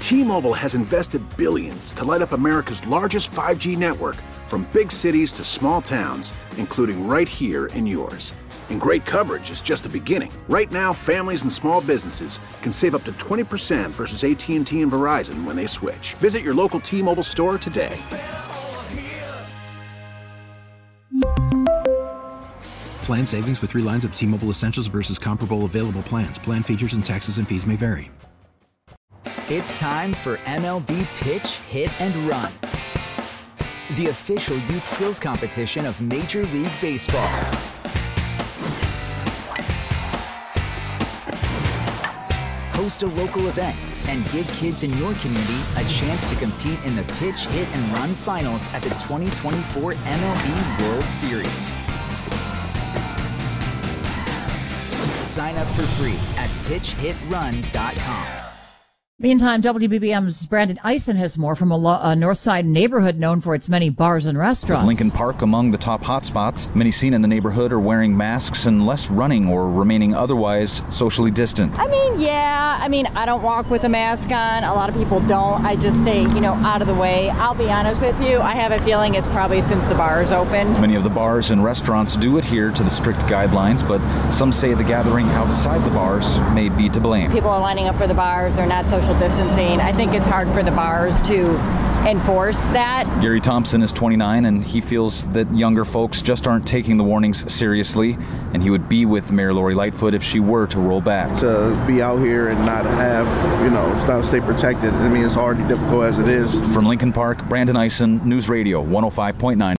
T-Mobile has invested billions to light up America's largest 5G network, from big cities to small towns, including right here in yours. And great coverage is just the beginning. Right now, families and small businesses can save up to 20% versus AT&T and Verizon when they switch. Visit your local T-Mobile store today. Plan savings with 3 lines of T-Mobile Essentials versus comparable available plans. Plan features and taxes and fees may vary. It's time for MLB Pitch, Hit, and Run, the official youth skills competition of Major League Baseball. Host a local event and give kids in your community a chance to compete in the Pitch, Hit, and Run finals at the 2024 MLB World Series. Sign up for free at pitchhitrun.com. Meantime, WBBM's Brandon Eisen has more from a north side neighborhood known for its many bars and restaurants. With Lincoln Park among the top hotspots, many seen in the neighborhood are wearing masks and less running or remaining otherwise socially distant. I don't walk with a mask on. A lot of people don't. I just stay, out of the way. I'll be honest with you, I have a feeling it's probably since the bars opened. Many of the bars and restaurants do adhere to the strict guidelines, but some say the gathering outside the bars may be to blame. People are lining up for the bars. They're not social distancing. I think it's hard for the bars to enforce that. Gary Thompson is 29, and he feels that younger folks just aren't taking the warnings seriously, and he would be with Mayor Lori Lightfoot if she were to roll back. To be out here and not have, not stay protected, it's already difficult as it is. From Lincoln Park, Brandon Eisen, News Radio 105.9.